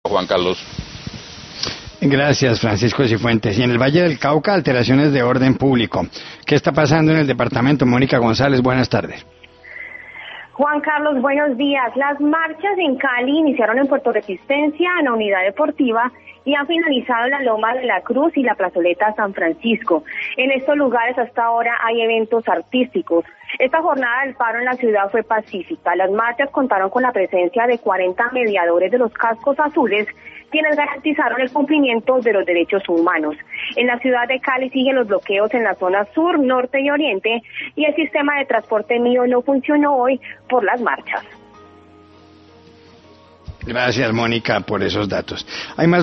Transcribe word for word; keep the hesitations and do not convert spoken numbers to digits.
Juan Carlos. Gracias, Francisco Cifuentes. Y en el Valle del Cauca, alteraciones de orden público. ¿Qué está pasando en el departamento? Mónica González, buenas tardes. Juan Carlos, buenos días. Las marchas en Cali iniciaron en Puerto Resistencia, en la Unidad Deportiva, y han finalizado en la Loma de la Cruz y la Plazoleta San Francisco. En estos lugares hasta ahora hay eventos artísticos. Esta jornada del paro en la ciudad fue pacífica. Las marchas contaron con la presencia de cuarenta mediadores de los cascos azules, quienes garantizaron el cumplimiento de los derechos humanos. En la ciudad de Cali siguen los bloqueos en la zona sur, norte y oriente, y el sistema de transporte mío no funcionó hoy por las marchas. Gracias, Mónica, por esos datos. Hay más